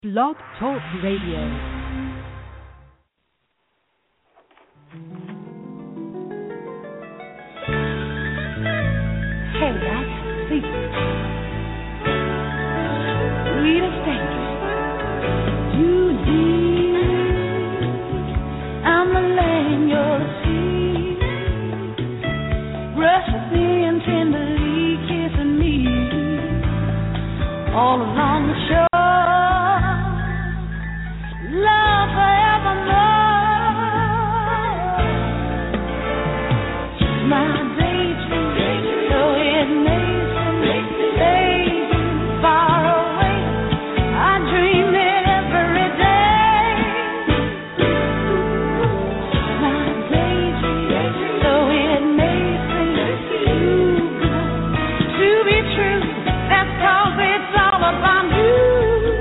Blog Talk Radio. Hey, I got a secret. Sweetest thing you did. I'm a laying your sea. Brush me and tenderly kissing me all along the shore. Love forevermore. My daydream, though it makes me stay far away. I dream it every day. My daydream, though it makes me too good to be true. That's 'cause it's all about you.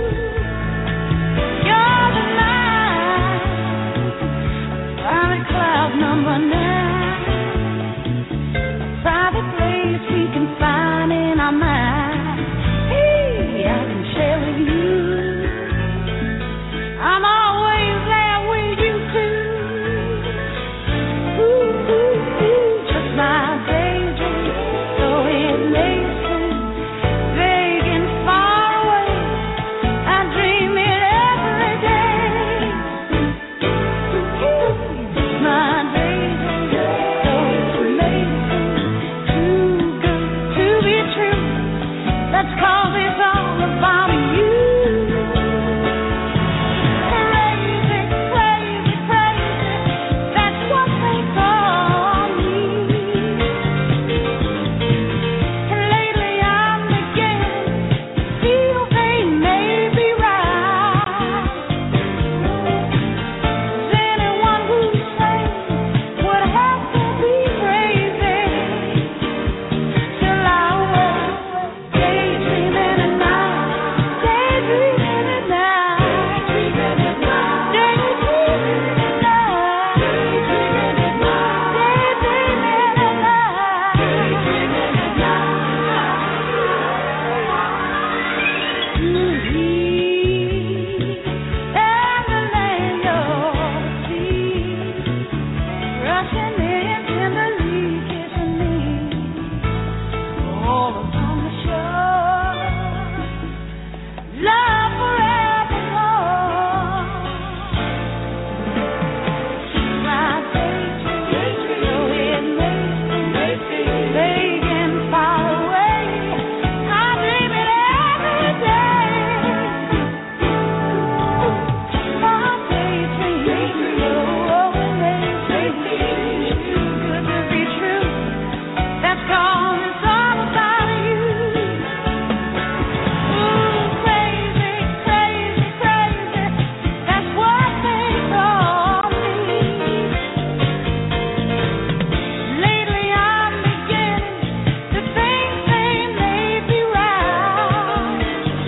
Number 9, private place we can find in our mind. Hey, I can share with you. I'm always there with you too. Ooh, ooh, ooh, just my daydream, so it makes me vague and far away. I dream it every day. My that's 'cause it's all about you. Crazy, crazy, crazy, that's what they call me. And lately I'm beginning to feel they may be right. 'Cause anyone who says would have to be crazy till I wake. Daydreaming at night, daydreaming at night, daydreaming at night, daydreaming at night, daydreaming at night, daydreaming at night, daydreaming at night. And the land of sea, rushing in tenderly kissing me all along the shore. Love forevermore. My daydream, though it makes me vague and far away. I dream it every day. My daydream, though it makes me too good to be true. That's 'cause it's all about you. Ooh, crazy, crazy, crazy, that's what they call me. Lately I'm beginning to think they may be right.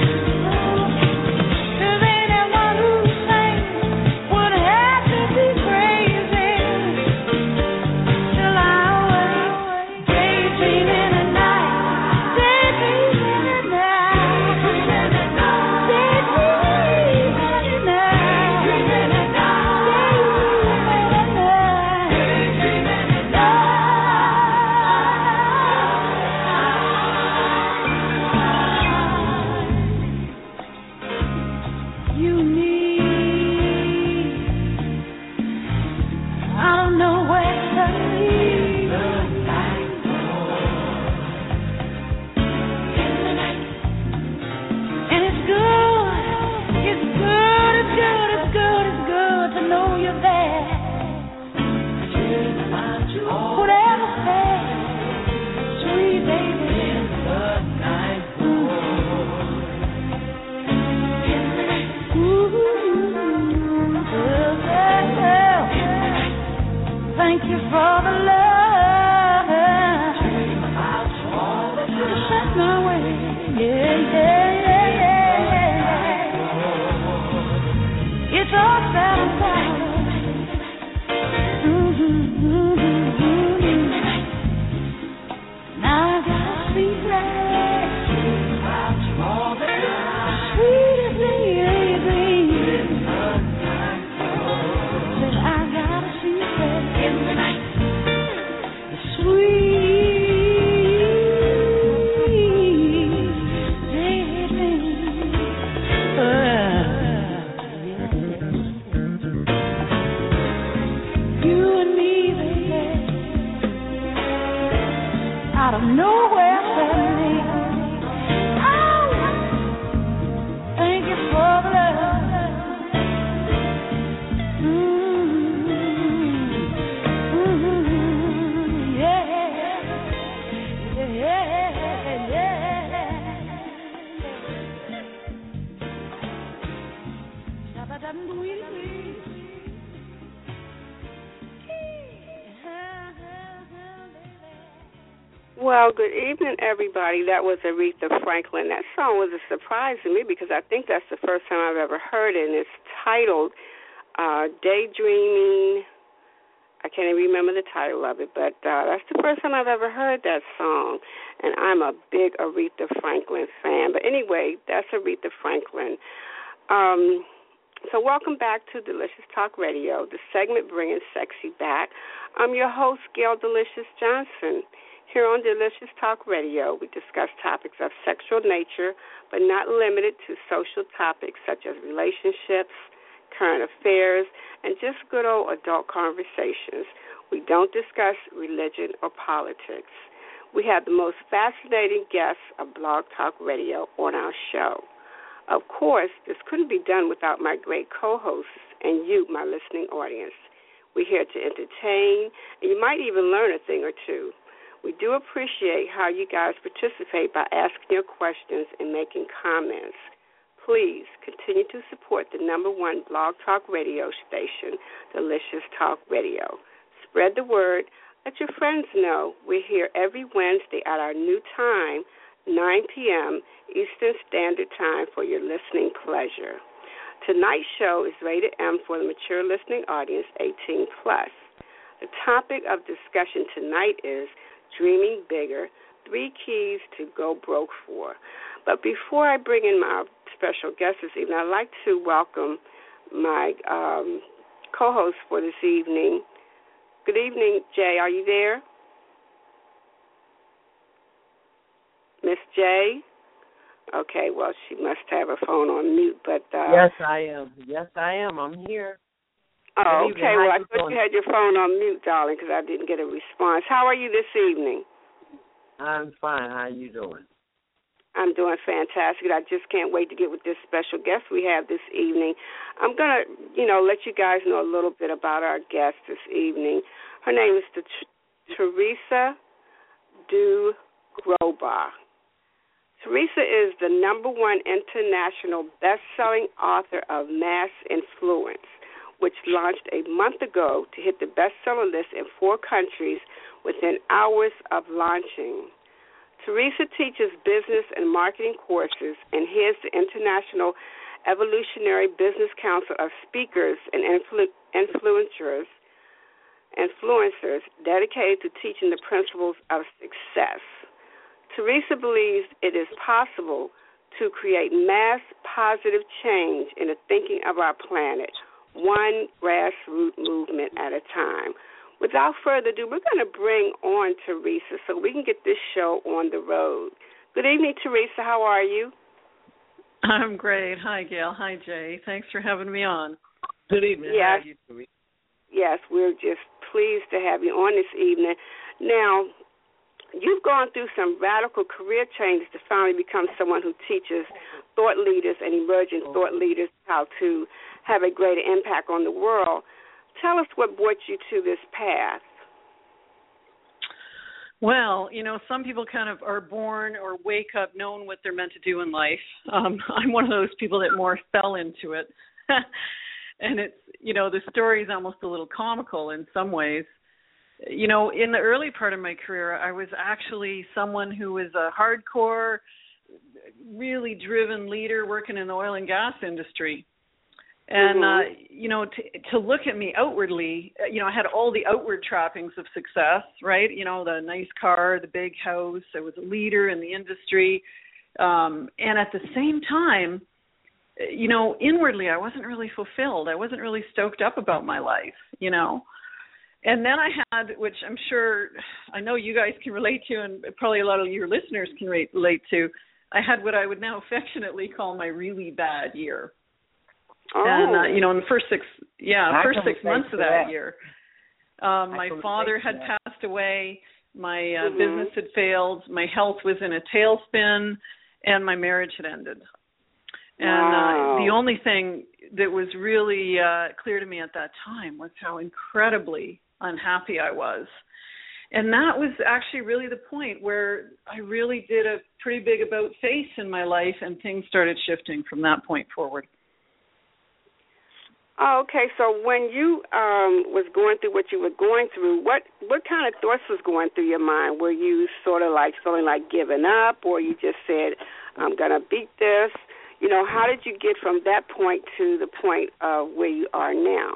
'Cause anyone who thinks would have to be crazy till I wake. Daydreaming at night, daydreaming at night, daydreaming at night, daydreaming at night, daydreaming at night. You need, I don't know where to lead. And it's good, it's good, it's good, it's good, it's good to know you're there. Whatever says, sweet baby. Thank you for the love you sent my way. Yeah, yeah, yeah, yeah. It's all satisfied. Now I got a secret. Sweet as the Well, good evening, everybody. That was Aretha Franklin. That song was a surprise to me because I think that's the first time I've ever heard it, and it's titled Daydreaming. I can't even remember the title of it, but that's the first time I've ever heard that song, and I'm a big Aretha Franklin fan. But anyway, that's Aretha Franklin. So welcome back to Delicious Talk Radio, the segment bringing sexy back. I'm your host, Gail Delicious Johnson. Here on Delicious Talk Radio, we discuss topics of sexual nature, but not limited to social topics such as relationships, current affairs, and just good old adult conversations. We don't discuss religion or politics. We have the most fascinating guests of Blog Talk Radio on our show. Of course, this couldn't be done without my great co-hosts and you, my listening audience. We're here to entertain, and you might even learn a thing or two. We do appreciate how you guys participate by asking your questions and making comments. Please continue to support the #1 Blog Talk radio station, Delicious Talk Radio. Spread the word. Let your friends know we're here every Wednesday at our new time, 9 p.m. Eastern Standard Time for your listening pleasure. Tonight's show is rated M for the mature listening audience, 18+. The topic of discussion tonight is Dreaming Bigger, 3 keys to go broke for. But before I bring in my special guest this evening, I'd like to welcome my co-host for this evening. Good evening, Jay. Are you there? Miss Jay? Okay, well, she must have her phone on mute. But Yes, I am. I'm here. Oh, okay. Well, I thought you had your phone on mute, darling, because I didn't get a response. How are you this evening? I'm fine. How are you doing? I'm doing fantastic. I just can't wait to get with this special guest we have this evening. I'm going to, let you guys know a little bit about our guest this evening. Her name is Teresa Du Grosbach. Teresa is the #1 international best-selling author of Mass Influence, which launched a month ago to hit the bestseller list in 4 countries within hours of launching. Teresa teaches business and marketing courses and heads the International Evolutionary Business Council of Speakers and Influencers dedicated to teaching the principles of success. Teresa believes it is possible to create mass positive change in the thinking of our planet, one grassroots movement at a time. Without further ado, we're going to bring on Teresa so we can get this show on the road. Good evening, Teresa. How are you? I'm great. Hi, Gail. Hi, Jay. Thanks for having me on. Good evening. Yes. How are you, Teresa? Yes, we're just pleased to have you on this evening. Now, you've gone through some radical career changes to finally become someone who teaches thought leaders and emerging thought leaders how to have a greater impact on the world. Tell us what brought you to this path. Well, some people kind of are born or wake up knowing what they're meant to do in life. I'm one of those people that more fell into it. And it's, the story is almost a little comical in some ways. In the early part of my career, I was actually someone who was a hardcore, really driven leader working in the oil and gas industry. And, to look at me outwardly, I had all the outward trappings of success, right? The nice car, the big house. I was a leader in the industry. And at the same time, inwardly, I wasn't really fulfilled. I wasn't really stoked up about my life, And then I had, which I know you guys can relate to, and probably a lot of your listeners can relate to, I had what I would now affectionately call my really bad year. Oh. And, in the first 6 months of that year, my father had passed away, my business had failed, my health was in a tailspin, and my marriage had ended. And the only thing that was really clear to me at that time was how incredibly unhappy I was. And that was actually really the point where I really did a pretty big about-face in my life, and things started shifting from that point forward. Oh, okay. So when you was going through what you were going through, what kind of thoughts was going through your mind? Were you sort of like feeling like giving up, or you just said, I'm going to beat this? You know, how did you get from that point to the point of where you are now?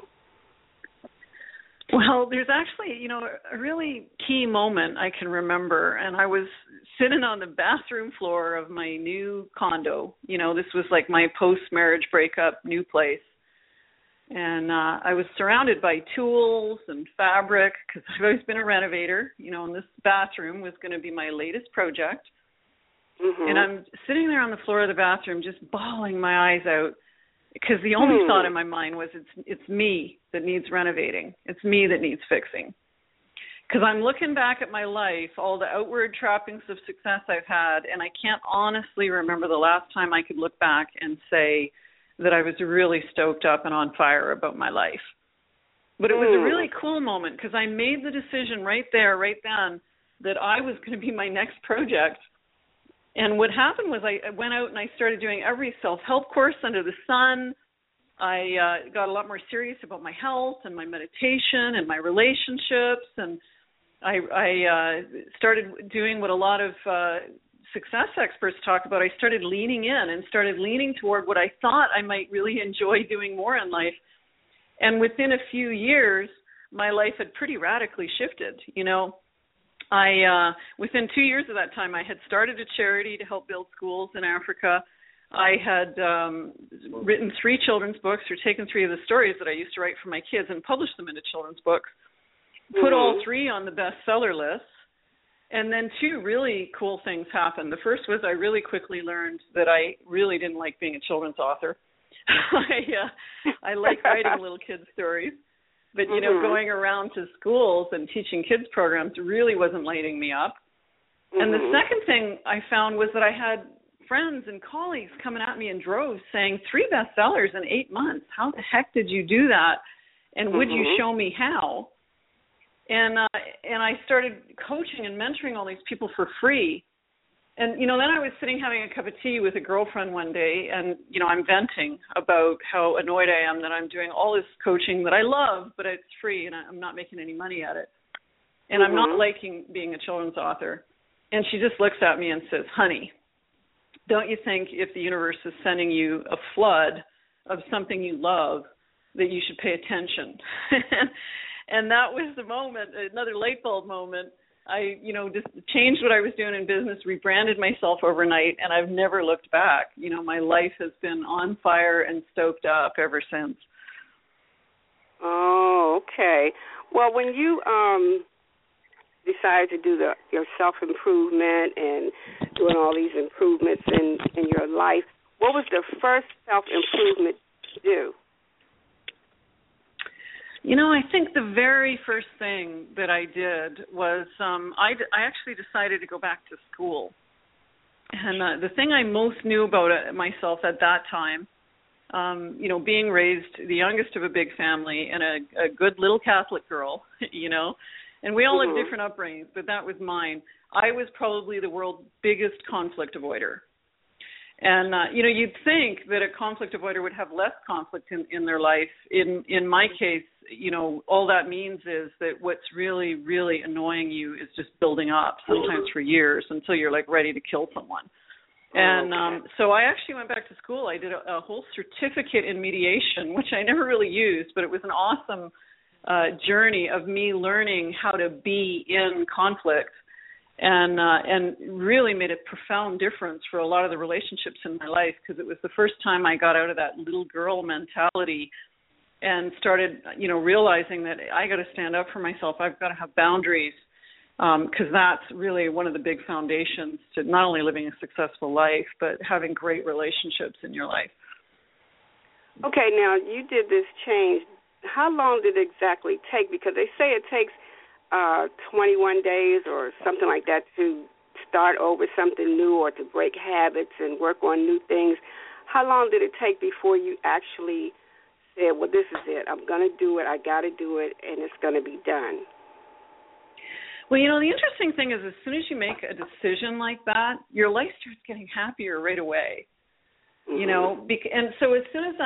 Well, there's actually, you know, a really key moment I can remember, and I was sitting on the bathroom floor of my new condo. You know, this was like my post-marriage breakup new place. And I was surrounded by tools and fabric because I've always been a renovator, you know, and this bathroom was going to be my latest project. Mm-hmm. And I'm sitting there on the floor of the bathroom just bawling my eyes out because the only thought in my mind was it's me that needs renovating. It's me that needs fixing. Because I'm looking back at my life, all the outward trappings of success I've had, and I can't honestly remember the last time I could look back and say that I was really stoked up and on fire about my life. But it was a really cool moment because I made the decision right there, right then, that I was going to be my next project. And what happened was I went out and I started doing every self-help course under the sun. I got a lot more serious about my health and my meditation and my relationships. And I started doing what a lot of success experts talk about. I started leaning in and started leaning toward what I thought I might really enjoy doing more in life. And within a few years, my life had pretty radically shifted. You know, within 2 years of that time, I had started a charity to help build schools in Africa. I had written 3 children's books, or taken 3 of the stories that I used to write for my kids and published them into children's books, put all 3 on the bestseller list. And then 2 really cool things happened. The first was I really quickly learned that I really didn't like being a children's author. I like writing little kids' stories. But, you know, going around to schools and teaching kids programs really wasn't lighting me up. And the second thing I found was that I had friends and colleagues coming at me in droves saying, 3 bestsellers in 8 months. How the heck did you do that? And would you show me how? And I started coaching and mentoring all these people for free. And, you know, then I was sitting having a cup of tea with a girlfriend one day, and, you know, I'm venting about how annoyed I am that I'm doing all this coaching that I love, but it's free and I'm not making any money at it. And I'm not liking being a children's author. And she just looks at me and says, honey, don't you think if the universe is sending you a flood of something you love that you should pay attention? And that was the moment, another light bulb moment. I, you know, just changed what I was doing in business, rebranded myself overnight, and I've never looked back. You know, my life has been on fire and stoked up ever since. Oh, okay. Well, when you decided to do your self-improvement and doing all these improvements in your life, what was the first self-improvement you do? You know, I think the very first thing that I did was I actually decided to go back to school. And the thing I most knew about myself at that time, you know, being raised the youngest of a big family and a good little Catholic girl, you know, and we all have different upbringings, but that was mine. I was probably the world's biggest conflict avoider. And, you know, you'd think that a conflict avoider would have less conflict in their life. In my case, you know, all that means is that what's really, really annoying you is just building up, sometimes for years, until you're, like, ready to kill someone. And so I actually went back to school. I did a whole certificate in mediation, which I never really used, but it was an awesome journey of me learning how to be in conflict. And really made a profound difference for a lot of the relationships in my life, because it was the first time I got out of that little girl mentality and started, you know, realizing that I got to stand up for myself. I've got to have boundaries, because that's really one of the big foundations to not only living a successful life, but having great relationships in your life. Okay, now you did this change. How long did it exactly take? Because they say it takes 21 days or something like that to start over something new or to break habits and work on new things. How long did it take before you actually said, well, this is it. I'm going to do it. I got to do it, and it's going to be done? Well, you know, the interesting thing is as soon as you make a decision like that, your life starts getting happier right away. You know, and so as soon as I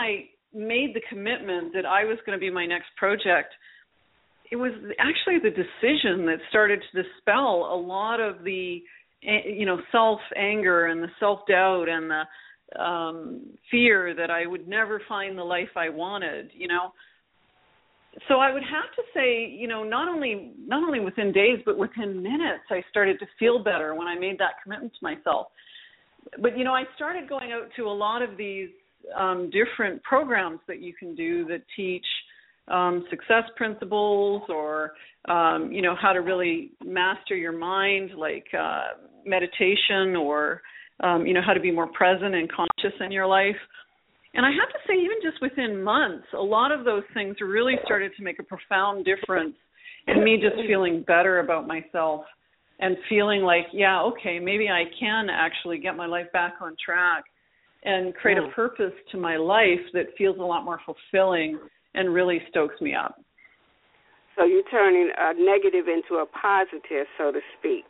made the commitment that I was going to be my next project, it was actually the decision that started to dispel a lot of the, self-anger and the self-doubt and the fear that I would never find the life I wanted, So I would have to say, not only within days, but within minutes, I started to feel better when I made that commitment to myself. But, I started going out to a lot of these different programs that you can do that teach success principles or, how to really master your mind, like meditation or, how to be more present and conscious in your life. And I have to say, even just within months, a lot of those things really started to make a profound difference in me just feeling better about myself and feeling like, yeah, okay, maybe I can actually get my life back on track and create a purpose to my life that feels a lot more fulfilling and really stokes me up. So you're turning a negative into a positive, so to speak.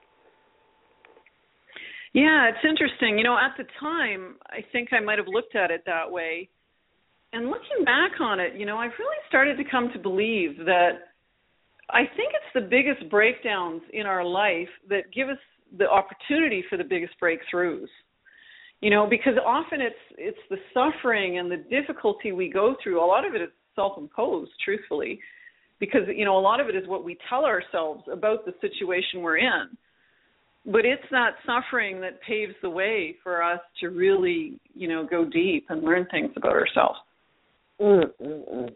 Yeah, it's interesting. At the time, I think I might have looked at it that way. And looking back on it, I've really started to come to believe that I think it's the biggest breakdowns in our life that give us the opportunity for the biggest breakthroughs. Because often it's the suffering and the difficulty we go through. A lot of it is self-imposed, truthfully, because, a lot of it is what we tell ourselves about the situation we're in. But it's that suffering that paves the way for us to really, go deep and learn things about ourselves. Okay.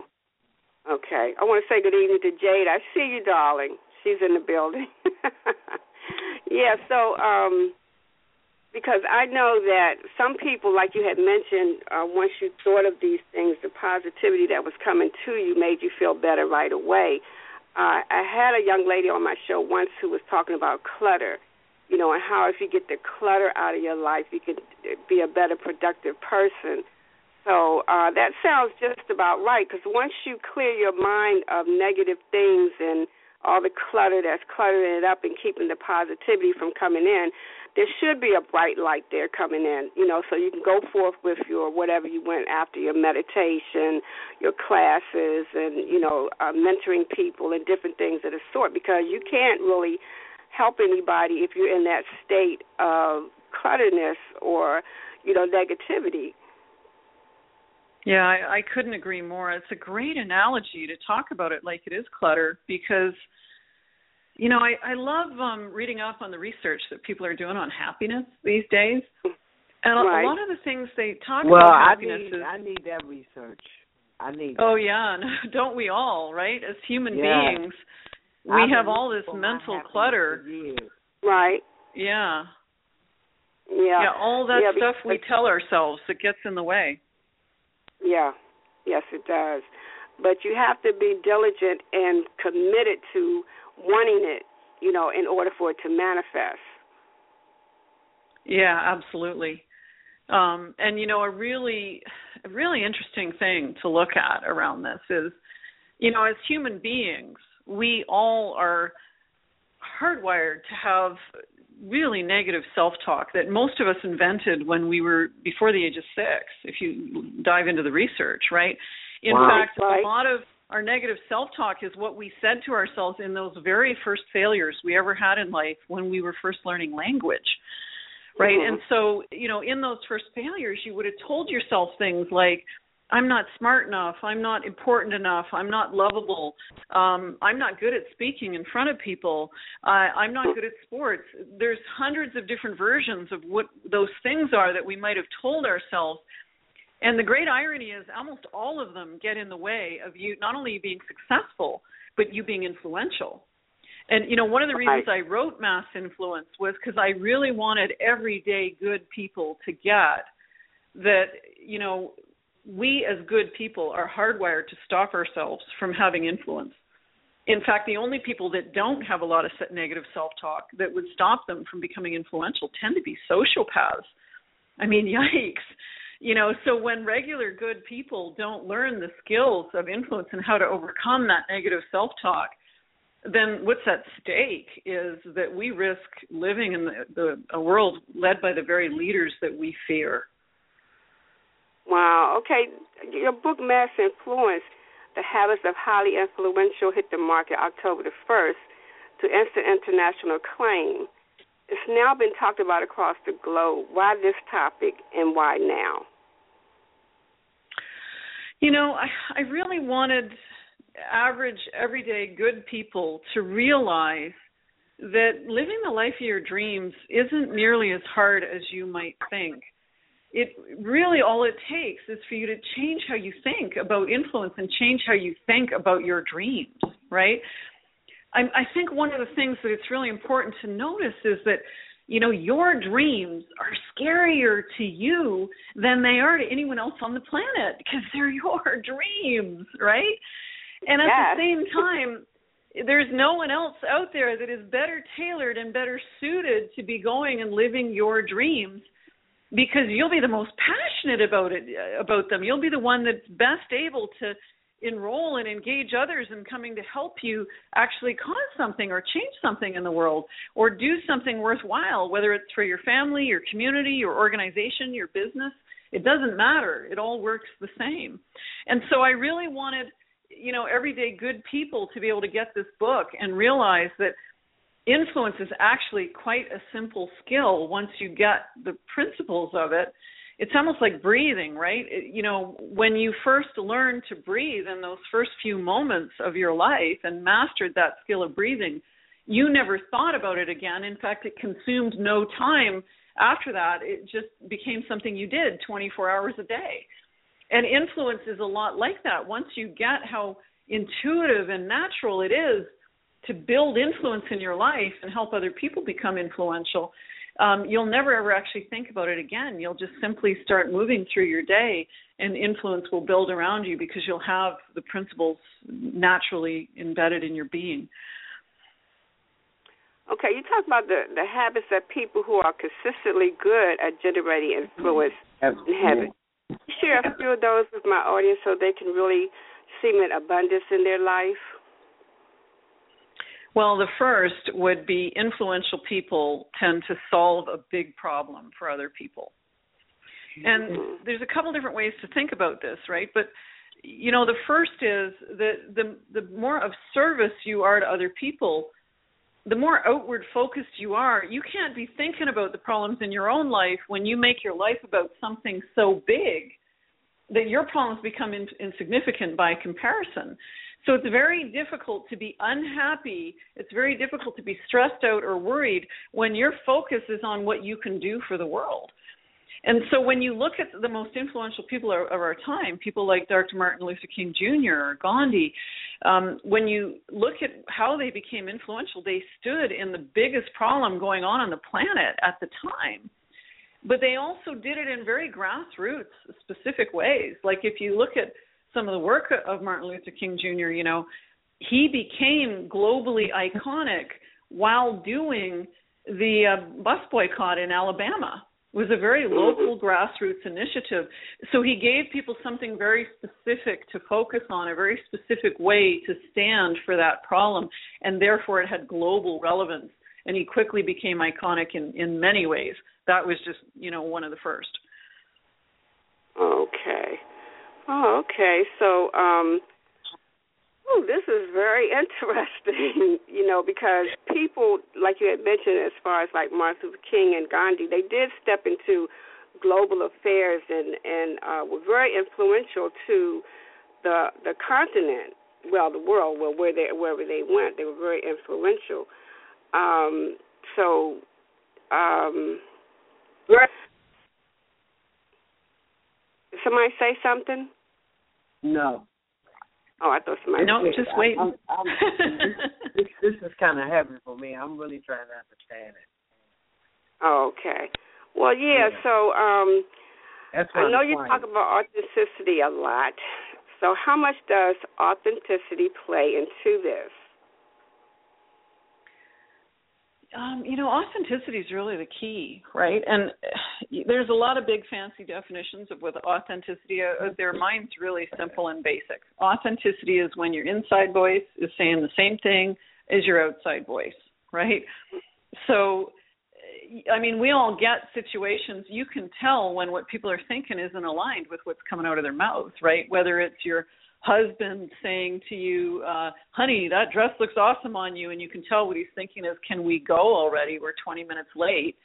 I want to say good evening to Jade. I see you, darling. She's in the building. Yeah, so because I know that some people, like you had mentioned, once you thought of these things, the positivity that was coming to you made you feel better right away. I had a young lady on my show once who was talking about clutter. And how if you get the clutter out of your life, you could be a better productive person. So that sounds just about right, because once you clear your mind of negative things and all the clutter that's cluttering it up and keeping the positivity from coming in, there should be a bright light there coming in, so you can go forth with your whatever you went after, your meditation, your classes, and, mentoring people and different things of the sort, because you can't really help anybody if you're in that state of clutterness or, negativity. Yeah, I couldn't agree more. It's a great analogy to talk about it like it is clutter because, I love reading up on the research that people are doing on happiness these days. And a lot of the things they talk about happiness I need that research. Oh, yeah. Don't we all, right? As human beings. We have all this mental clutter. Right. Yeah. Yeah, all that stuff we tell ourselves that gets in the way. Yeah. Yes, it does. But you have to be diligent and committed to wanting it, in order for it to manifest. Yeah, absolutely. And, a really interesting thing to look at around this is, as human beings, we all are hardwired to have really negative self-talk that most of us invented when we were before the age of 6, if you dive into the research, right? In fact, a lot of our negative self-talk is what we said to ourselves in those very first failures we ever had in life when we were first learning language, right? And so, in those first failures, you would have told yourself things like, I'm not smart enough, I'm not important enough, I'm not lovable, I'm not good at speaking in front of people, I'm not good at sports. There's hundreds of different versions of what those things are that we might have told ourselves. And the great irony is almost all of them get in the way of you not only being successful, but you being influential. And, one of the reasons I wrote Mass Influence was because I really wanted everyday good people to get that, we as good people are hardwired to stop ourselves from having influence. In fact, the only people that don't have a lot of negative self-talk that would stop them from becoming influential tend to be sociopaths. I mean, yikes. So when regular good people don't learn the skills of influence and how to overcome that negative self-talk, then what's at stake is that we risk living in a world led by the very leaders that we fear. Wow. Okay. Your book, Mass Influence, The Habits of Highly Influential, hit the market October the 1st to instant international acclaim. It's now been talked about across the globe. Why this topic and why now? You know, I really wanted average, everyday, good people to realize that living the life of your dreams isn't nearly as hard as you might think. It really, all it takes is for you to change how you think about influence and change how you think about your dreams, right? I think one of the things that it's really important to notice is that, you know, your dreams are scarier to you than they are to anyone else on the planet because they're your dreams, right? And at the same time, there's no one else out there that is better tailored and better suited to be going and living your dreams, because you'll be the most passionate about them. You'll be the one that's best able to enroll and engage others in coming to help you actually cause something or change something in the world or do something worthwhile, whether it's for your family, your community, your organization, your business. It doesn't matter. It all works the same. And so I really wanted, you know, everyday good people to be able to get this book and realize that influence is actually quite a simple skill once you get the principles of it. It's almost like breathing, right? You know, when you first learn to breathe in those first few moments of your life and mastered that skill of breathing, you never thought about it again. In fact, it consumed no time after that. It just became something you did 24 hours a day. And influence is a lot like that. Once you get how intuitive and natural it is to build influence in your life and help other people become influential, you'll never ever actually think about it again. You'll just simply start moving through your day and influence will build around you because you'll have the principles naturally embedded in your being. Okay, you talk about the habits of people who are consistently good at generating influence and habits. Share a few of those with my audience so they can really see an abundance in their life. Well, the first would be influential people tend to solve a big problem for other people. And there's a couple different ways to think about this, right? But, you know, the first is that the more of service you are to other people, the more outward focused you are. You can't be thinking about the problems in your own life when you make your life about something so big that your problems become insignificant by comparison. So it's very difficult to be unhappy. It's very difficult to be stressed out or worried when your focus is on what you can do for the world. And so when you look at the most influential people of our time, people like Dr. Martin Luther King Jr. or Gandhi, when you look at how they became influential, they stood in the biggest problem going on the planet at the time. But they also did it in very grassroots, specific ways. Like if you look at some of the work of Martin Luther King Jr., you know, he became globally iconic while doing the bus boycott in Alabama. It was a very local grassroots initiative. So he gave people something very specific to focus on, a very specific way to stand for that problem, and therefore it had global relevance. And he quickly became iconic in many ways. That was just, you know, one of the first. Okay. Oh, okay. So, this is very interesting, you know, because people, like you had mentioned, as far as like Martin Luther King and Gandhi, they did step into global affairs and were very influential to the continent, well, the world, wherever they went. They were very influential. Did somebody say something? No. Oh, I thought somebody. No, just wait. This is kind of heavy for me. I'm really trying to understand it. Oh, okay. Well, yeah. So I know you talk about authenticity a lot. So how much does authenticity play into this? You know, authenticity is really the key, right? And there's a lot of big fancy definitions of what authenticity is. Their mind's really simple and basic. Authenticity is when your inside voice is saying the same thing as your outside voice, right? So, I mean, we all get situations. You can tell when what people are thinking isn't aligned with what's coming out of their mouth, right? Whether it's your husband saying to you, honey, that dress looks awesome on you, and you can tell what he's thinking is, can we go already? We're 20 minutes late.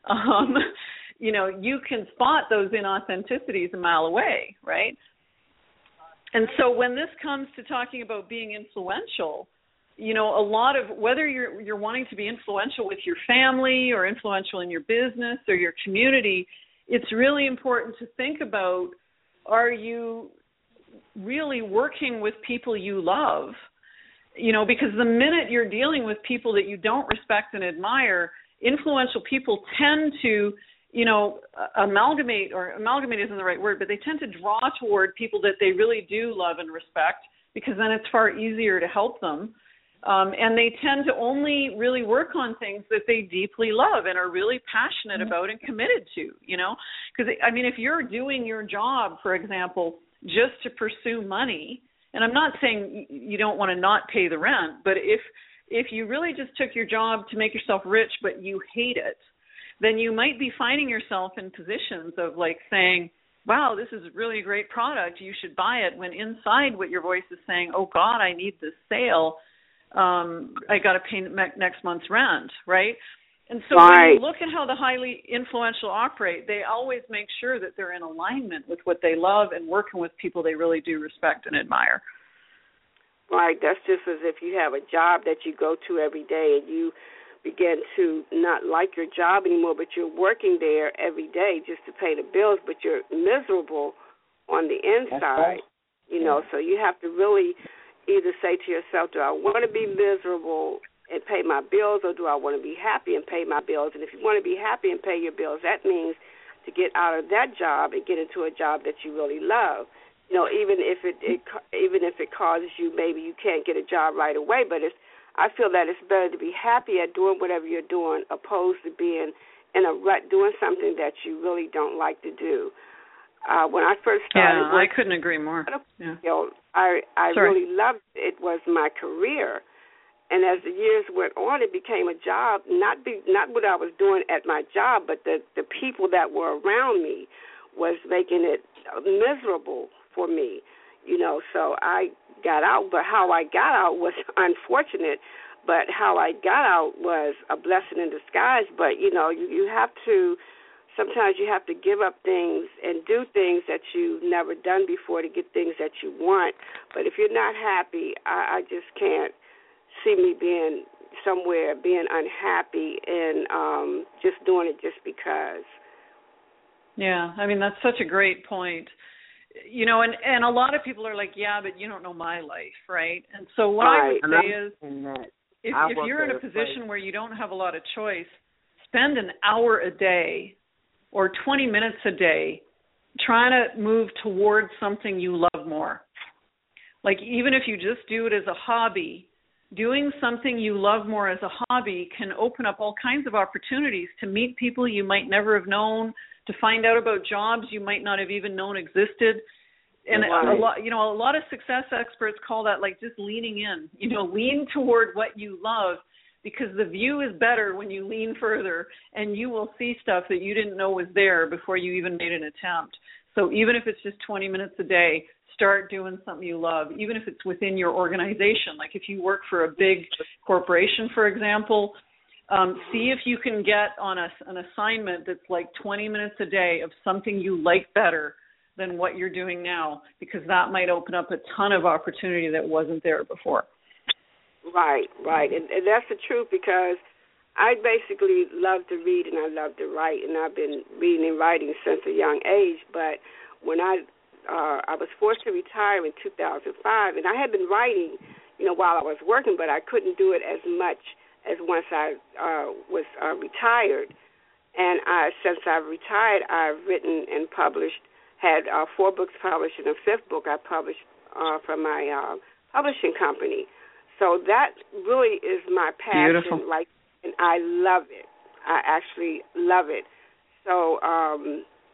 You know, you can spot those inauthenticities a mile away, right? And so when this comes to talking about being influential, you know, a lot of, whether you're wanting to be influential with your family or influential in your business or your community, it's really important to think about, are you really working with people you love? You know, because the minute you're dealing with people that you don't respect and admire, influential people tend to, you know, amalgamate isn't the right word, but they tend to draw toward people that they really do love and respect, because then it's far easier to help them. And they tend to only really work on things that they deeply love and are really passionate about and committed to, you know. Because, I mean, if you're doing your job, for example, just to pursue money, and I'm not saying you don't want to not pay the rent, but if you really just took your job to make yourself rich but you hate it, then you might be finding yourself in positions of like saying, wow, this is really a great product, you should buy it, when inside what your voice is saying, oh God, I need this sale, I got to pay next month's rent, right? And so when you look at how the highly influential operate, they always make sure that they're in alignment with what they love and working with people they really do respect and admire. Right. That's just as if you have a job that you go to every day and you begin to not like your job anymore, but you're working there every day just to pay the bills, but you're miserable on the inside, you know, so you have to really either say to yourself, do I want to be miserable and pay my bills, or do I want to be happy and pay my bills? And if you want to be happy and pay your bills, that means to get out of that job and get into a job that you really love. You know, even if it causes you, maybe you can't get a job right away, but I feel that it's better to be happy at doing whatever you're doing opposed to being in a rut doing something that you really don't like to do. When I first started, I couldn't agree more. You know, I really loved it. It was my career, and as the years went on, it became a job. Not what I was doing at my job, but the people that were around me was making it miserable for me. You know, so I got out. But how I got out was unfortunate. But how I got out was a blessing in disguise. But you know, you have to. Sometimes you have to give up things and do things that you've never done before to get things that you want. But if you're not happy, I just can't see me being somewhere, being unhappy and just doing it just because. Yeah, I mean, that's such a great point. You know, and a lot of people are like, yeah, but you don't know my life, right? And so what I would say is, if you're in a position where you don't have a lot of choice, spend an hour a day or 20 minutes a day trying to move towards something you love more. Like, even if you just do it as a hobby, doing something you love more as a hobby can open up all kinds of opportunities to meet people you might never have known, to find out about jobs you might not have even known existed. And a lot of success experts call that like just leaning in. You know, lean toward what you love, because the view is better when you lean further, and you will see stuff that you didn't know was there before you even made an attempt. So even if it's just 20 minutes a day, start doing something you love, even if it's within your organization. Like if you work for a big corporation, for example, see if you can get on an assignment that's like 20 minutes a day of something you like better than what you're doing now, because that might open up a ton of opportunity that wasn't there before. Right. And that's the truth, because I basically love to read and I love to write, and I've been reading and writing since a young age. But when I was forced to retire in 2005, and I had been writing, you know, while I was working, but I couldn't do it as much as once I was retired. And since I've retired, I've written and published, had 4 books published, and a 5th book I published from my publishing company. So that really is my passion. Beautiful. And I love it. I actually love it. So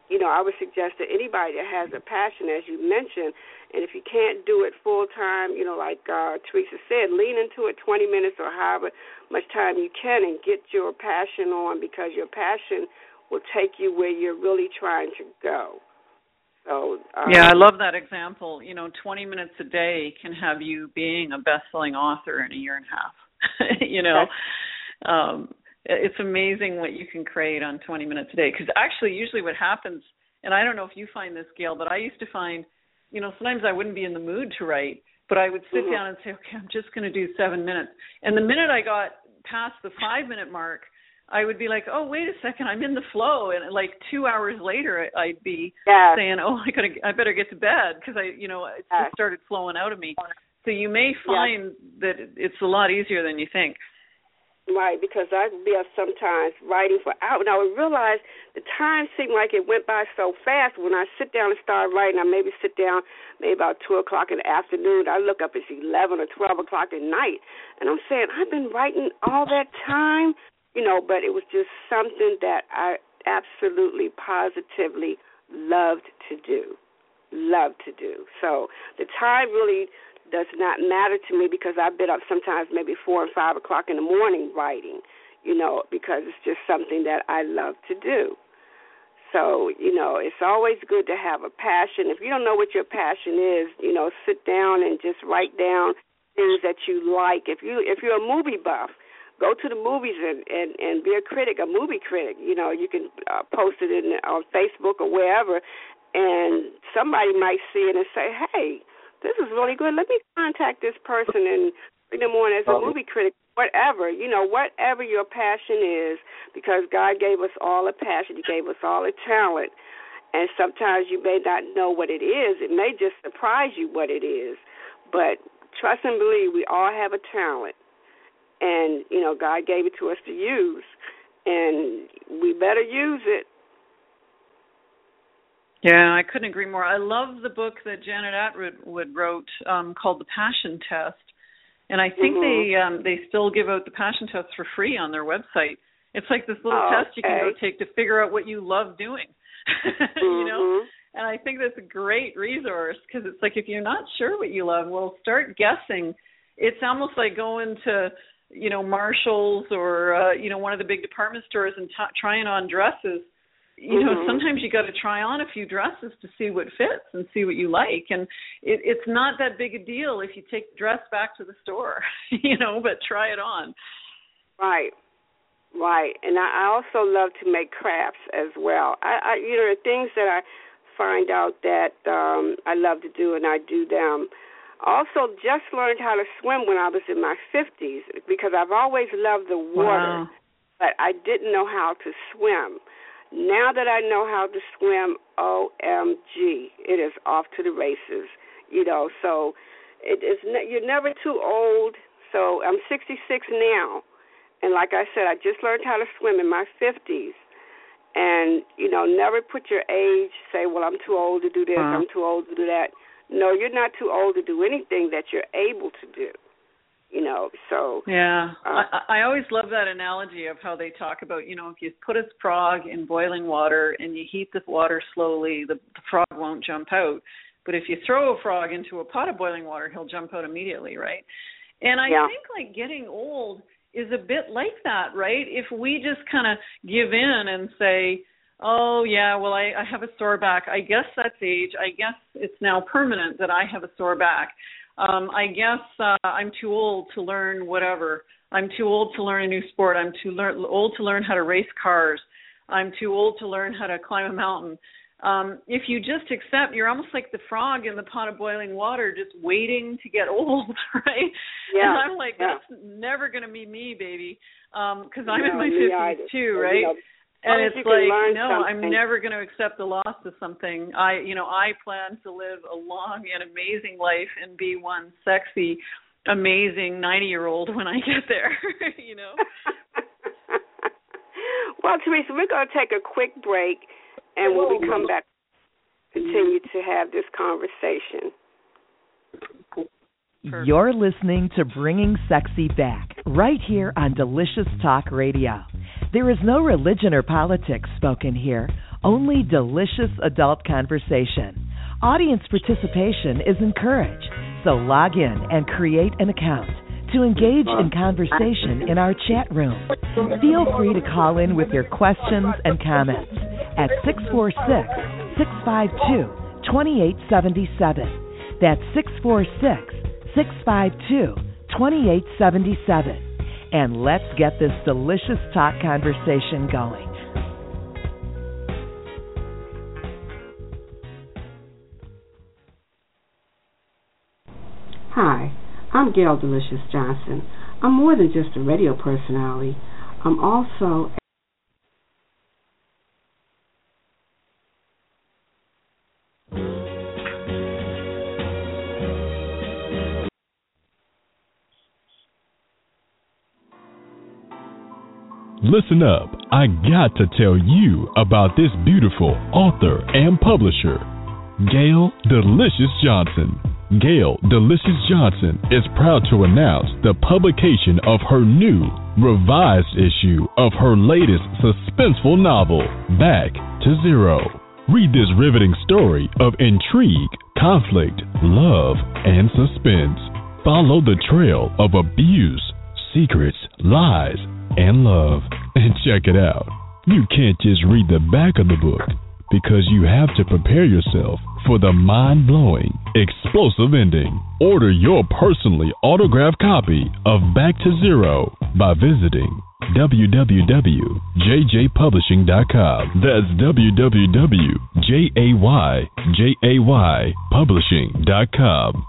I would suggest that anybody that has a passion, as you mentioned, and if you can't do it full time, like Teresa said, lean into it 20 minutes or however much time you can and get your passion on, because your passion will take you where you're really trying to go. So yeah, I love that example. 20 minutes a day can have you being a best-selling author in a year and a half. It's amazing what you can create on 20 minutes a day. Because actually, usually what happens, and I don't know if you find this, Gail, but I used to find, sometimes I wouldn't be in the mood to write, but I would sit down and say, okay, I'm just going to do 7 minutes. And the minute I got past the 5-minute mark, I would be like, oh, wait a second, I'm in the flow. And like 2 hours later, I'd be saying, oh, I better get to bed, because it just started flowing out of me. So you may find that it's a lot easier than you think. Right, because I'd be up sometimes writing for hours. And I would realize the time seemed like it went by so fast. When I sit down and start writing, I maybe sit down about 2 o'clock in the afternoon. I look up, it's 11 or 12 o'clock at night. And I'm saying, I've been writing all that time, but it was just something that I absolutely, positively loved to do. So the time really does not matter to me, because I've been up sometimes maybe 4 and 5 o'clock in the morning writing, because it's just something that I love to do. So, it's always good to have a passion. If you don't know what your passion is, sit down and just write down things that you like. If you're a movie buff, go to the movies and be a movie critic. You can post it on Facebook or wherever, and somebody might see it and say, hey, this is really good. Let me contact this person and bring them on as a movie critic, whatever your passion is, because God gave us all a passion. He gave us all a talent, and sometimes you may not know what it is. It may just surprise you what it is, but trust and believe, we all have a talent, and, God gave it to us to use, and we better use it. Yeah, I couldn't agree more. I love the book that Janet Attwood wrote called The Passion Test, and I think they still give out the Passion Test for free on their website. It's like this little test you can go take to figure out what you love doing, And I think that's a great resource, because it's like, if you're not sure what you love, well, start guessing. It's almost like going to Marshall's or one of the big department stores and trying on dresses. Sometimes you got to try on a few dresses to see what fits and see what you like. And it's not that big a deal if you take the dress back to the store, but try it on. Right. And I also love to make crafts as well. I things that I find out that I love to do, and I do them. Also, just learned how to swim when I was in my 50s, because I've always loved the water, but I didn't know how to swim. Now that I know how to swim, OMG, it is off to the races, so you're never too old. So I'm 66 now, and like I said, I just learned how to swim in my 50s, and, never put your age, say, well, I'm too old to do this, I'm too old to do that. No, you're not too old to do anything that you're able to do. So. Yeah, I always love that analogy of how they talk about, if you put a frog in boiling water and you heat the water slowly, the frog won't jump out. But if you throw a frog into a pot of boiling water, he'll jump out immediately, right? And I think, like, getting old is a bit like that, right? If we just kind of give in and say, oh, yeah, well, I have a sore back. I guess that's age. I guess it's now permanent that I have a sore back. I guess I'm too old to learn whatever. I'm too old to learn a new sport. I'm too old to learn how to race cars. I'm too old to learn how to climb a mountain. If you just accept, you're almost like the frog in the pot of boiling water, just waiting to get old, right? Yeah. And I'm like, that's never going to be me, baby, because I'm in my 50s too, right? And it's like, no, I'm never going to accept the loss of something. I plan to live a long and amazing life and be one sexy, amazing 90-year-old when I get there, Well, Teresa, we're going to take a quick break, and when we come back, continue to have this conversation. You're listening to Bringing Sexy Back, right here on Delicious Talk Radio. There is no religion or politics spoken here, only delicious adult conversation. Audience participation is encouraged, so log in and create an account to engage in conversation in our chat room. Feel free to call in with your questions and comments at 646-652-2877. That's 646-652-2877. And let's get this delicious talk conversation going. Hi, I'm Gail Delicious Johnson. I'm more than just a radio personality. I'm also Listen up, I got to tell you about this beautiful author and publisher, Gail Delicious Johnson. Gail Delicious Johnson is proud to announce the publication of her new, revised issue of her latest suspenseful novel, Back to Zero. Read this riveting story of intrigue, conflict, love, and suspense. Follow the trail of abuse, secrets, lies, and love. And check it out. You can't just read the back of the book because you have to prepare yourself for the mind-blowing, explosive ending. Order your personally autographed copy of Back to Zero by visiting www.jaypublishing.com. That's www.jaypublishing.com.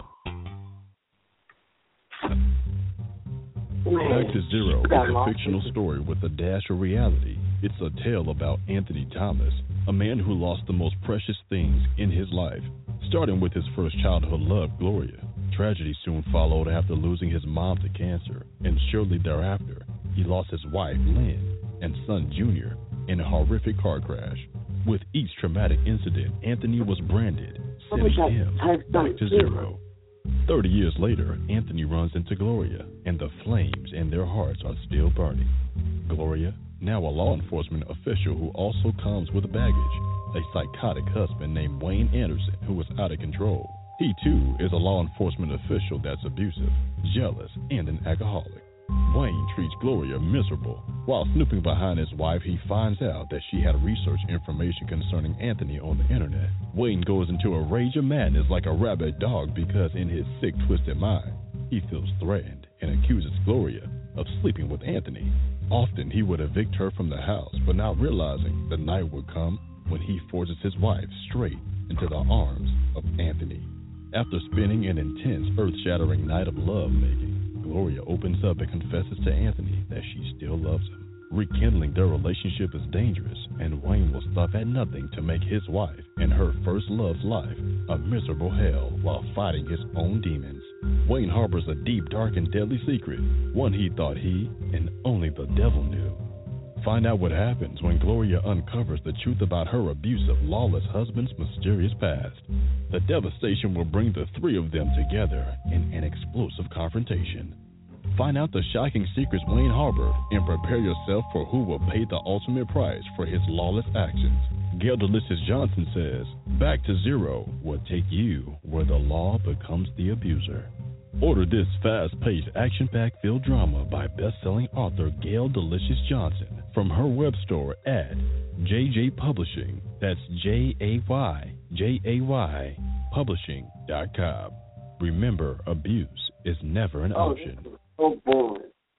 Back to Zero is a fictional story with a dash of reality. It's a tale about Anthony Thomas, a man who lost the most precious things in his life, starting with his first childhood love, Gloria. Tragedy soon followed after losing his mom to cancer, and shortly thereafter, he lost his wife, Lynn, and son, Junior, in a horrific car crash. With each traumatic incident, Anthony was branded, sending him back to zero. 30 years later, Anthony runs into Gloria, and the flames in their hearts are still burning. Gloria, now a law enforcement official who also comes with baggage, a psychotic husband named Wayne Anderson who is out of control. He, too, is a law enforcement official that's abusive, jealous, and an alcoholic. Wayne treats Gloria miserable. While snooping behind his wife, he finds out that she had research information concerning Anthony on the internet. Wayne goes into a rage of madness like a rabid dog because in his sick, twisted mind, he feels threatened and accuses Gloria of sleeping with Anthony. Often he would evict her from the house, but now realizing the night would come when he forces his wife straight into the arms of Anthony. After spending an intense, earth-shattering night of love-making, Gloria opens up and confesses to Anthony that she still loves him. Rekindling their relationship is dangerous, and Wayne will stop at nothing to make his wife and her first love's life a miserable hell while fighting his own demons. Wayne harbors a deep, dark, and deadly secret, one he thought he and only the devil knew. Find out what happens when Gloria uncovers the truth about her abusive, lawless husband's mysterious past. The devastation will bring the three of them together in an explosive confrontation. Find out the shocking secrets Wayne harbored and prepare yourself for who will pay the ultimate price for his lawless actions. Gail Delicious Johnson says, Back to Zero will take you where the law becomes the abuser. Order this fast-paced, action-packed field drama by best-selling author Gail Delicious Johnson from her web store at JJ Publishing. That's JAYJAY Publishing.com. Remember, abuse is never an option. Oh, boy.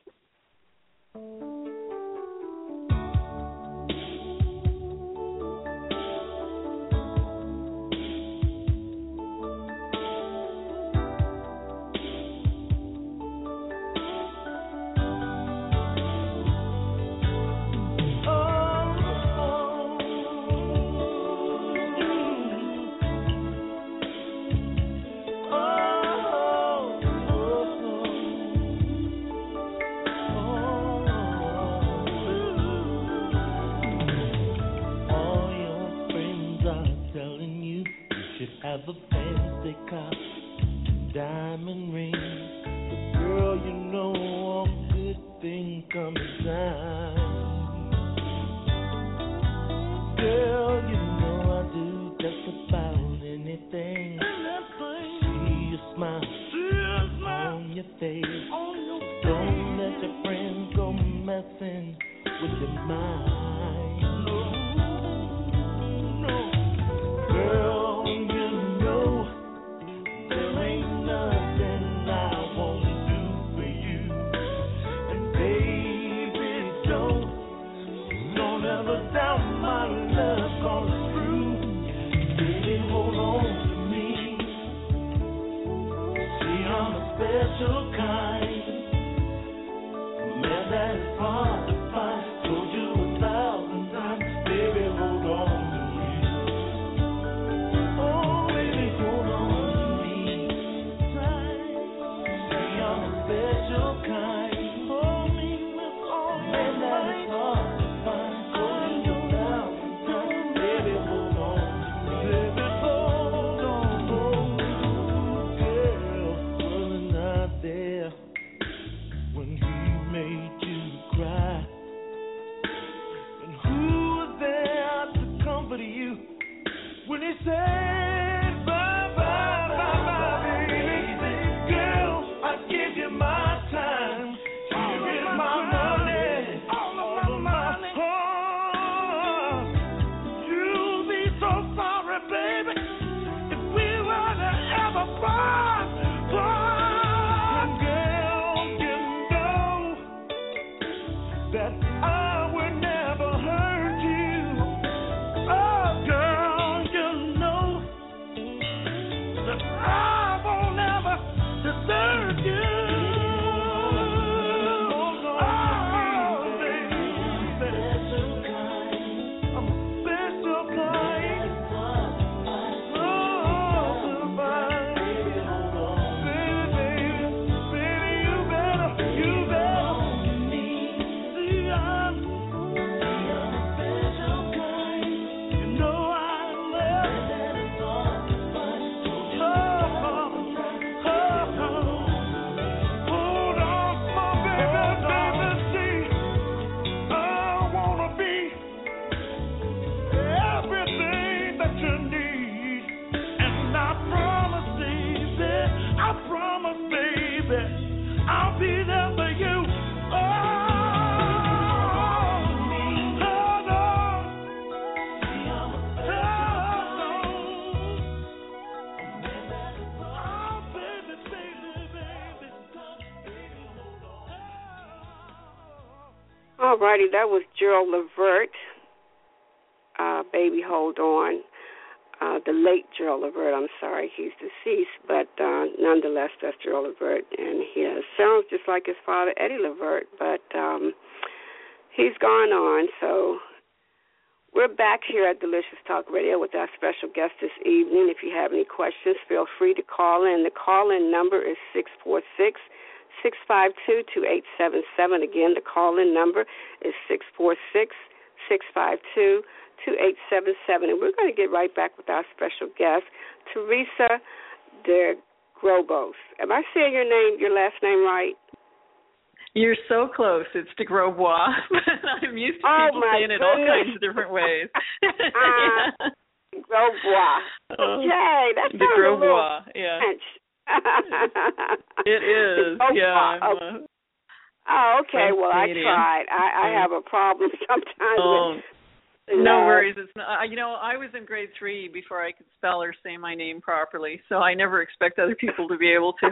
Have a fancy car, diamond ring, but girl, you know all good things come in time. Girl, you special kind. A man that is hard to find. Told you 1,000 times, baby, hold on to me. Oh, baby, hold on to me. See, I'm a special kind. Hold me with all a man that is hard to find. Told you 1,000 times, baby, hold on to me. Baby, hold on, hold on. Girl, was not there when he made you cry. And who was there to comfort you when he said bye, bye, bye, bye, baby? Girl, I give you my time. Here is my money, all of my money. Oh, you'll be so sorry, baby, if we were to ever part. Girl, you know that I would never hurt you. Oh, girl, you know that I won't ever desert you. Oh, baby, I'm a special kind. Oh, baby, you better. See, I'm a special kind. You know I love you. Hold on, my baby, see, I wanna be everything that you need. And I promise, baby, I'll be there for you. Oh, hold on. Oh, baby, All righty, that was Gerald Levert. Baby, hold on. The late Gerald Levert, I'm sorry, he's deceased, but nonetheless, that's Gerald Levert, and he sounds just like his father, Eddie Levert, but he's gone on. So we're back here at Delicious Talk Radio with our special guest this evening. If you have any questions, feel free to call in. The call-in number is 646-652-2877. Again, the call-in number is 646-652-2877. And we're going to get right back with our special guest, Teresa de Grobos. Am I saying your last name right? You're so close. It's de Grosbois. I'm used to people saying it all kinds of different ways. Grosbois. Okay, that sounds de Grosbois. a little Yeah. French. It is. Yeah. Oh, okay. Well, I tried. I have a problem sometimes with. No worries. It's not, I was in grade 3 before I could spell or say my name properly, so I never expect other people to be able to.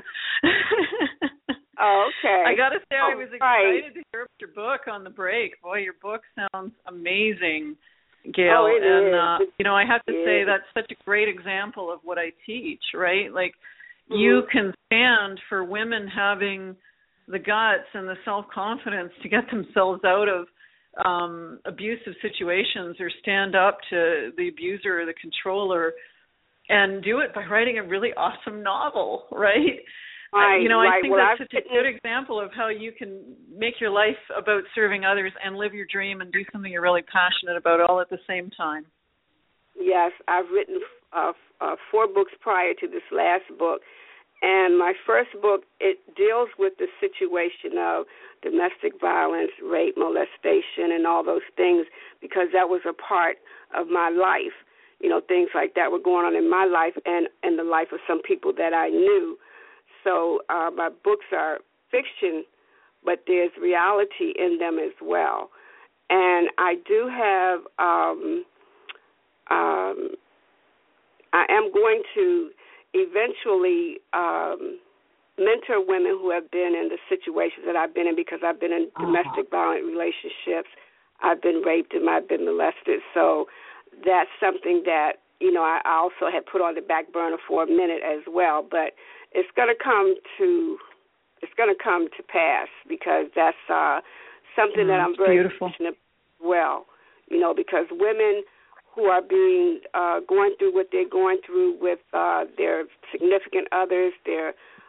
Oh, okay. I got to say, I was excited to hear about your book on the break. Boy, your book sounds amazing, Gail. Oh, it is. I have to say that's such a great example of what I teach, right? Like, you can stand for women having the guts and the self-confidence to get themselves out of abusive situations or stand up to the abuser or the controller and do it by writing a really awesome novel, right? I think that's such a good example of how you can make your life about serving others and live your dream and do something you're really passionate about all at the same time. Yes, I've written 4 books prior to this last book. And my first book, it deals with the situation of domestic violence, rape, molestation, and all those things, because that was a part of my life. Things like that were going on in my life and in the life of some people that I knew. So my books are fiction, but there's reality in them as well. And I do have, I am going to eventually mentor women who have been in the situations that I've been in, because I've been in domestic violent relationships. I've been raped and I've been molested. So that's something that, I also had put on the back burner for a minute as well. But it's going to come to pass, because that's something that I'm very passionate about as well. You know, because women who are being going through what they're going through with their significant others, their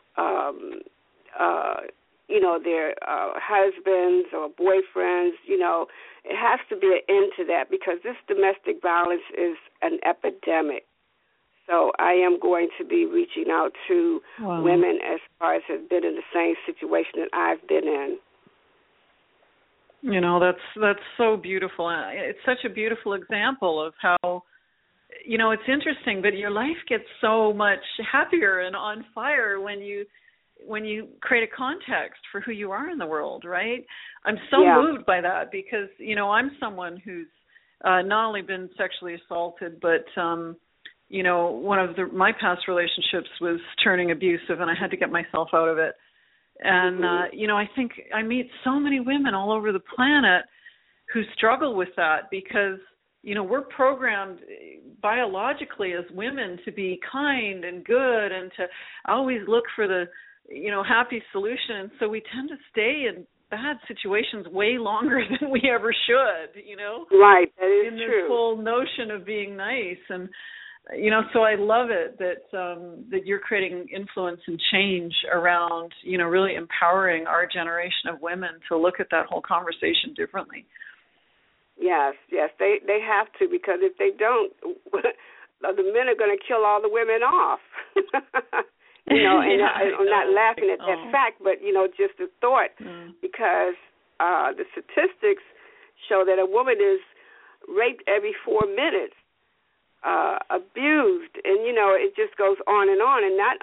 their husbands or boyfriends, you know, it has to be an end to that, because this domestic violence is an epidemic. So I am going to be reaching out to women as far as have been in the same situation that I've been in. You know, that's so beautiful. It's such a beautiful example of how, you know, it's interesting, but your life gets so much happier and on fire when you create a context for who you are in the world, right? I'm so moved by that, because, you know, I'm someone who's not only been sexually assaulted, but, you know, one of my past relationships was turning abusive, and I had to get myself out of it. And, you know, I think I meet so many women all over the planet who struggle with that, because, you know, we're programmed biologically as women to be kind and good and to always look for the, you know, happy solution. And so we tend to stay in bad situations way longer than we ever should, you know? Right, that is in true. This whole notion of being nice. And, you know, so I love it that you're creating influence and change around, you know, really empowering our generation of women to look at that whole conversation differently. Yes, they have to, because if they don't, the men are going to kill all the women off. You know, and I'm not laughing at that fact, but, you know, just the thought, because the statistics show that a woman is raped every 4 minutes, abused, and, you know, it just goes on. And not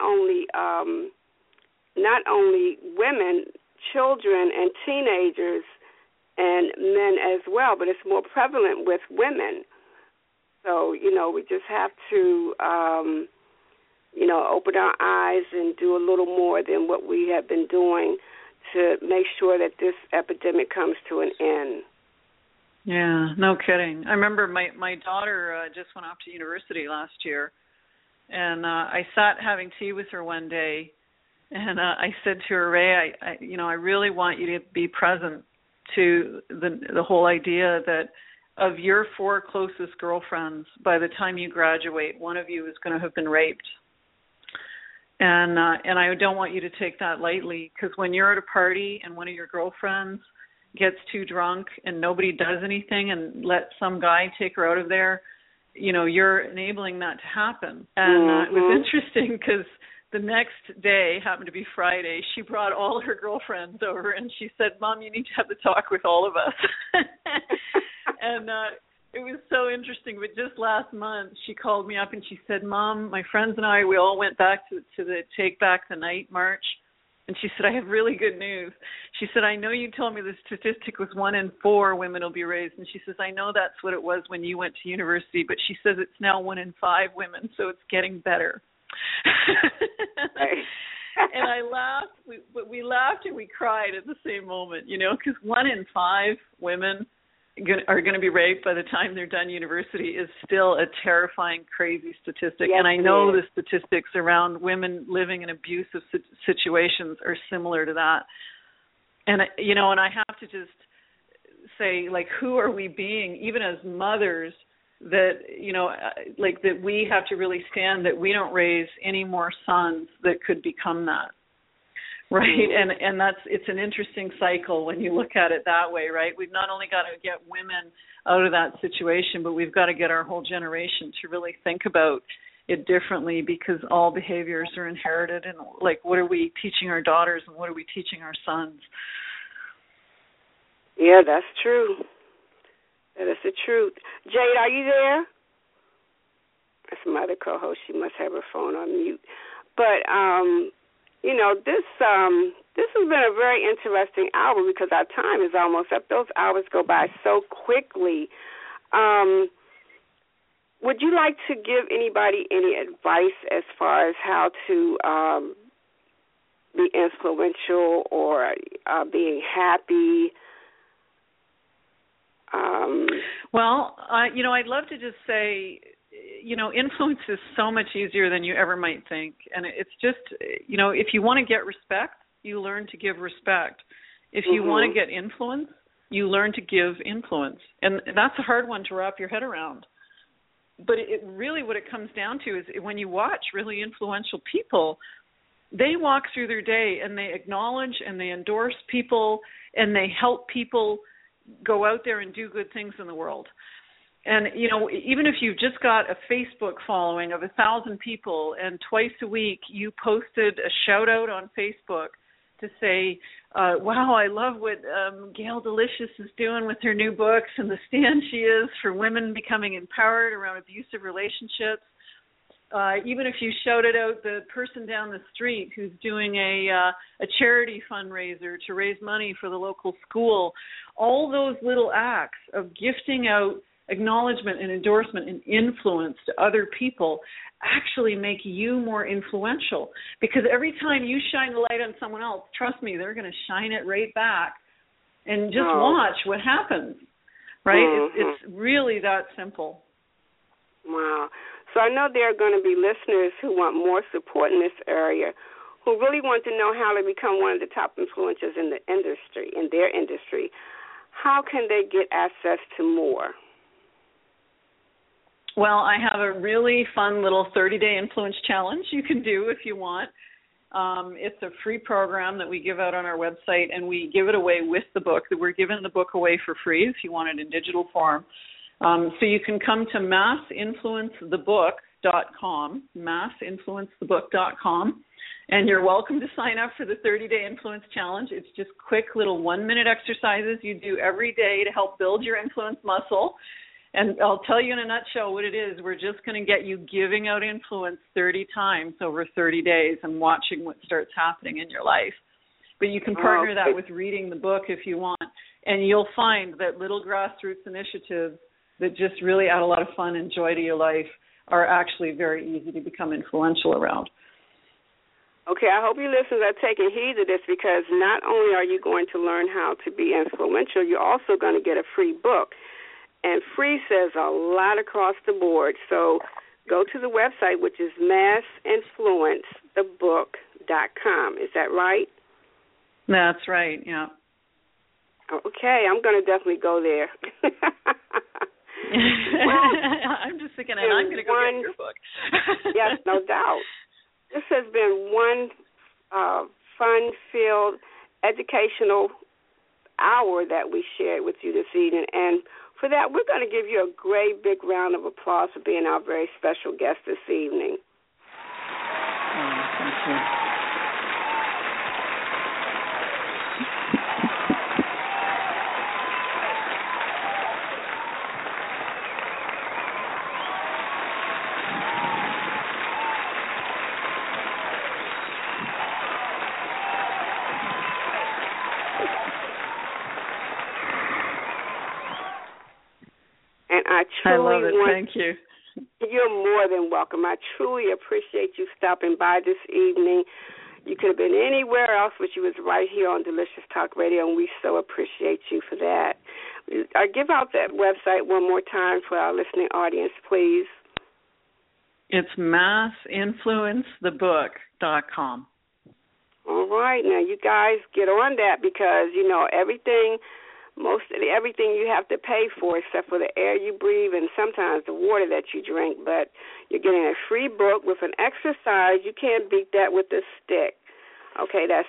only women, children and teenagers and men as well, but it's more prevalent with women. So, you know, we just have to you know, open our eyes and do a little more than what we have been doing to make sure that this epidemic comes to an end. Yeah, no kidding. I remember my daughter just went off to university last year, and I sat having tea with her one day, and I said to her, Ray, I really want you to be present to the whole idea that of your 4 closest girlfriends, by the time you graduate, one of you is going to have been raped. And I don't want you to take that lightly, because when you're at a party and one of your girlfriends gets too drunk and nobody does anything and let some guy take her out of there, you know, you're enabling that to happen. And it was interesting, because the next day happened to be Friday. She brought all her girlfriends over, and she said, Mom, you need to have the talk with all of us. And it was so interesting, but just last month she called me up and she said, Mom, my friends and I, we all went back to the Take Back the Night march. And she said, I have really good news. She said, I know you told me the statistic was 1 in 4 women will be raped. And she says, I know that's what it was when you went to university, but she says it's now 1 in 5 women, so it's getting better. And I laughed. We laughed and we cried at the same moment, you know, because 1 in 5 women are going to be raped by the time they're done university is still a terrifying, crazy statistic. Yes, and I know the statistics around women living in abusive situations are similar to that. And, you know, and I have to just say, like, who are we being, even as mothers, that, you know, like that we have to really stand that we don't raise any more sons that could become that. Right, and it's an interesting cycle when you look at it that way, right? We've not only got to get women out of that situation, but we've got to get our whole generation to really think about it differently, because all behaviors are inherited, and like, what are we teaching our daughters and what are we teaching our sons? Yeah, that's true. That is the truth. Jade, are you there? That's my other co-host. She must have her phone on mute. But you know, this has been a very interesting hour, because our time is almost up. Those hours go by so quickly. Would you like to give anybody any advice as far as how to be influential or being happy? Well, you know, I'd love to just say, influence is so much easier than you ever might think. And it's just, if you want to get respect, you learn to give respect. If you want to get influence, you learn to give influence. And that's a hard one to wrap your head around. But it really, what it comes down to is when you watch really influential people, they walk through their day and they acknowledge and they endorse people and they help people go out there and do good things in the world. And, even if you've just got a Facebook following of 1,000 people and twice a week you posted a shout out on Facebook to say, wow, I love what Gail Delicious is doing with her new books and the stand she is for women becoming empowered around abusive relationships. Even if you shouted out the person down the street who's doing a charity fundraiser to raise money for the local school, all those little acts of gifting out acknowledgement and endorsement and influence to other people actually make you more influential. Because every time you shine the light on someone else, trust me, they're going to shine it right back. And just watch what happens, right? It's really that simple. Wow. So I know there are going to be listeners who want more support in this area, who really want to know how to become one of the top influencers in their industry. How can they get access to more? Well, I have a really fun little 30-day influence challenge you can do if you want. It's a free program that we give out on our website, and we give it away with the book. We're giving the book away for free if you want it in digital form. So you can come to massinfluencethebook.com, massinfluencethebook.com, and you're welcome to sign up for the 30-day influence challenge. It's just quick little 1-minute exercises you do every day to help build your influence muscle. And I'll tell you in a nutshell what it is. We're just going to get you giving out influence 30 times over 30 days and watching what starts happening in your life. But you can partner that with reading the book if you want, and you'll find that little grassroots initiatives that just really add a lot of fun and joy to your life are actually very easy to become influential around. Okay, I hope you listeners are taking heed of this, because not only are you going to learn how to be influential, you're also going to get a free book. And free says a lot across the board. So go to the website, which is massinfluencethebook.com. Is that right? That's right, yeah. Okay, I'm going to definitely go there. I'm just thinking, and I'm going to go get your book. Yes, no doubt. This has been one fun-filled, educational hour that we shared with you this evening. And for that, we're going to give you a great big round of applause for being our very special guest this evening. Thank you. I love it. Thank you. You're more than welcome. I truly appreciate you stopping by this evening. You could have been anywhere else, but you was right here on Delicious Talk Radio, and we so appreciate you for that. Give out that website one more time for our listening audience, please. It's massinfluencethebook.com. All right. Now, you guys get on that, because, everything you have to pay for, except for the air you breathe and sometimes the water that you drink. But you're getting a free book with an exercise. You can't beat that with a stick. Okay, that's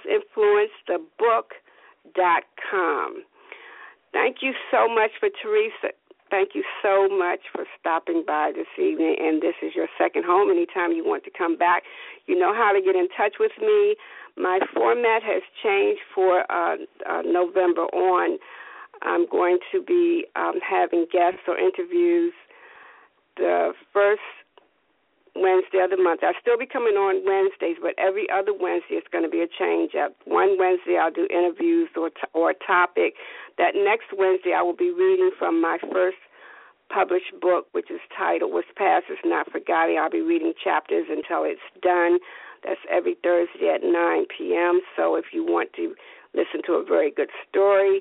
massinfluencethebook.com. Thank you so much for Teresa. Thank you so much for stopping by this evening. And this is your second home. Anytime you want to come back, you know how to get in touch with me. My format has changed for November on. I'm going to be having guests or interviews the first Wednesday of the month. I'll still be coming on Wednesdays, but every other Wednesday it's going to be a change-up. One Wednesday I'll do interviews or a topic. That next Wednesday I will be reading from my first published book, which is titled What's Past Is Not Forgotten. I'll be reading chapters until it's done. That's every Thursday at 9 p.m. So if you want to listen to a very good story,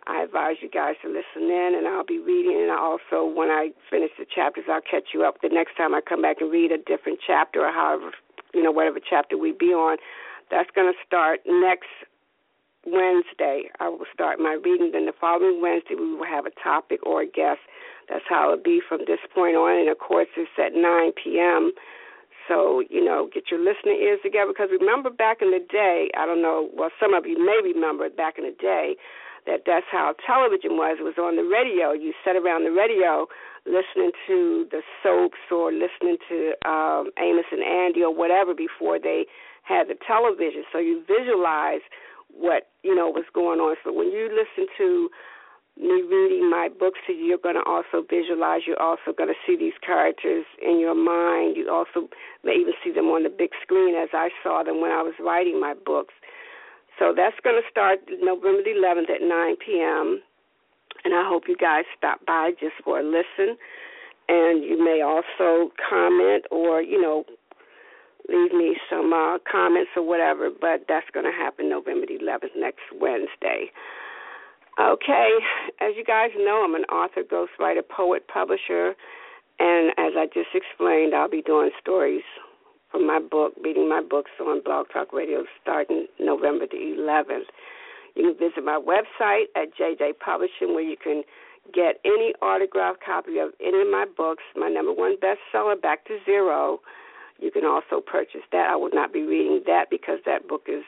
I advise you guys to listen in, and I'll be reading. And also, when I finish the chapters, I'll catch you up the next time I come back and read a different chapter or however, whatever chapter we be on. That's going to start next Wednesday. I will start my reading. Then the following Wednesday, we will have a topic or a guest. That's how it'll be from this point on. And, of course, it's at 9 p.m., so, get your listening ears together, because remember back in the day, I don't know, well, some of you may remember back in the day, that's how television was. It was on the radio. You sat around the radio listening to the soaps or listening to Amos and Andy or whatever before they had the television. So you visualize what, was going on. So when you listen to me reading my books to you, you're going to also visualize. You're also going to see these characters in your mind. You also may even see them on the big screen as I saw them when I was writing my books. So that's going to start November the 11th at 9 p.m., and I hope you guys stop by just for a listen. And you may also comment or, leave me some comments or whatever, but that's going to happen November the 11th, next Wednesday. Okay, as you guys know, I'm an author, ghostwriter, poet, publisher, and as I just explained, I'll be doing stories from my book, reading my books on Blog Talk Radio starting November the 11th. You can visit my website at JJ Publishing, where you can get any autographed copy of any of my books. My number one bestseller, Back to Zero. You can also purchase that. I will not be reading that because that book is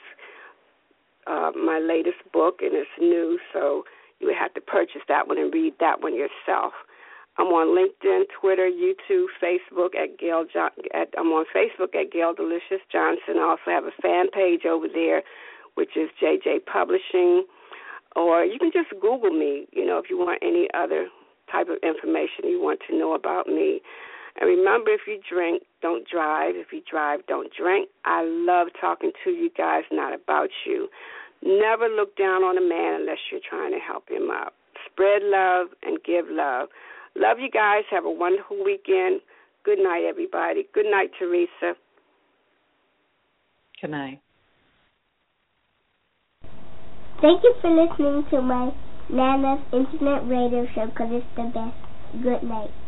my latest book, and it's new, so you would have to purchase that one and read that one yourself. I'm on LinkedIn, Twitter, YouTube, Facebook at Gail. I'm on Facebook at Gail Delicious Johnson. I also have a fan page over there, which is JJ Publishing. Or you can just Google me, if you want any other type of information you want to know about me. And remember, if you drink, don't drive. If you drive, don't drink. I love talking to you guys, not about you. Never look down on a man unless you're trying to help him up. Spread love and give love. Love you guys. Have a wonderful weekend. Good night, everybody. Good night, Teresa. Good night. Thank you for listening to my Nana's Internet Radio Show, because it's the best. Good night.